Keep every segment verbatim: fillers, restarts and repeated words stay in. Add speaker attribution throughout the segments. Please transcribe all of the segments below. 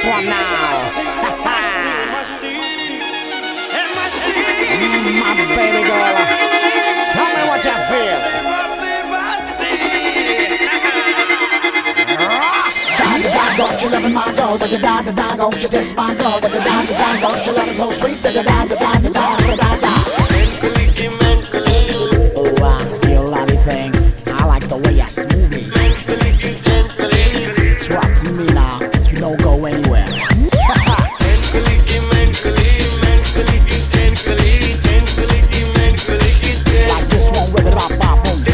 Speaker 1: this one now. mm, my baby girl, tell me what you feel. Don't you love my girl, but you da da da go. She's just my girl, but you da da da go. She love it so sweet, da da da da da da da da da. Oh, I feel anything. I like the way I smooth it. Talk to me now, you don't go anywhere. Like this one with it up, up, boom.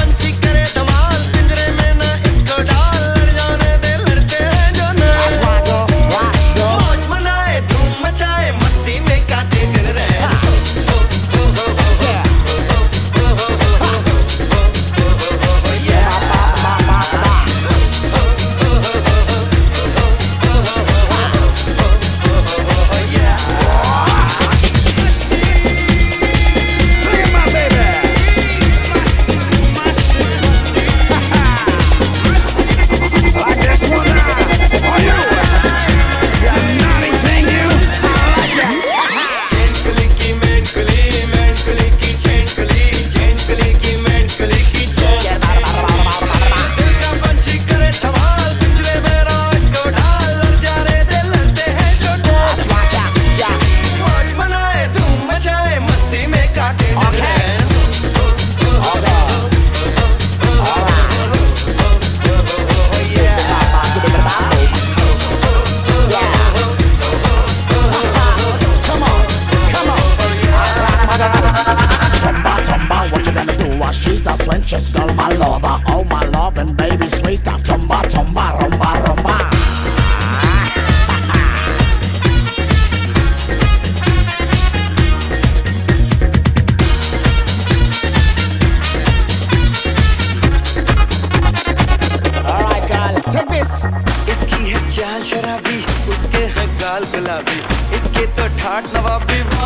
Speaker 1: She's the sweetest girl, my lover. Oh, my love and baby sweet. Tumba, tumba, rumba, rumba. Alright, girl, take this.
Speaker 2: इसकी है चाल शराबी, उसके है गाल गुलाबी, इसके तो ठाट नवाबी.